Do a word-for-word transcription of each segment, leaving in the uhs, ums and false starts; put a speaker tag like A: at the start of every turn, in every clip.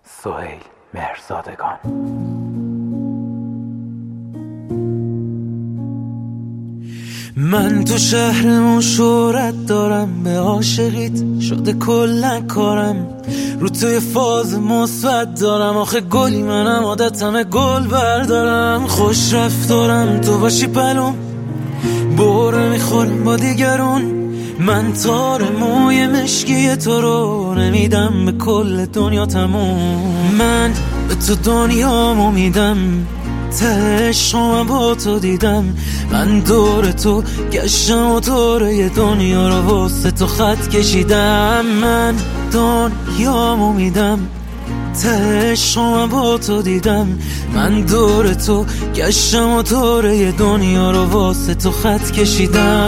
A: سهیل مهرزادگان.
B: من تو شهرمون شهرت دارم، به عاشقیت شده کلن کارم، رو توی فاز مثبت دارم، آخه گلی منم عادتمه گل بردارم، خوش رفتارم تو باشی پلوم، بوره میخورم با دیگرون، من تار موی مشکی تو رو نمیدم به کل دنیا تموم، من به تو دنیامو میدم، ته عشقم با تو دیدم، من دور تو گشتم و دوره دنیا رو واسه تو خط کشیدم، من دنیامو میدم، ته عشقم با تو دیدم، من دور تو گشتم و دوره دنیا رو واسه تو خط کشیدم.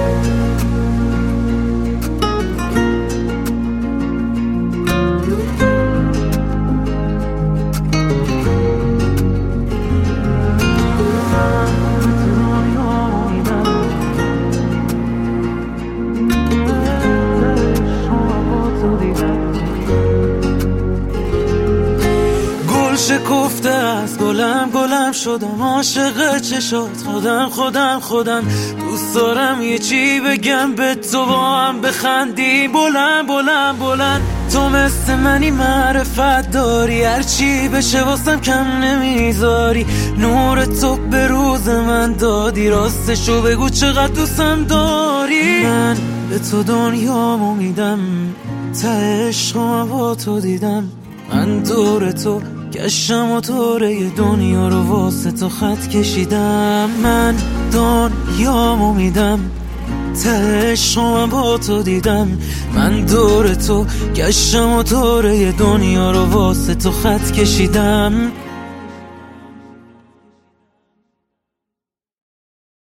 B: شکفته از گلم گلم شدم، عاشق چشات خودم خودم خودم، دوست دارم یه چی بگم به تو، با هم بخندی بلند بلند بلند، تو مثل منی معرفت داری، هرچی بشه واسم کم نمیذاری، نور تو به روز من دادی، راستشو بگو چقدر دوستم داری، من به تو دنیامو میدم، ته عشقم با تو دیدم، من دور تو گشتم و دوره دنیا رو واسه تو خط کشیدم، من دنیامو میدم، ته عشقم با تو دیدم، من دور تو گشتم و دوره دنیا رو واسه تو خط کشیدم.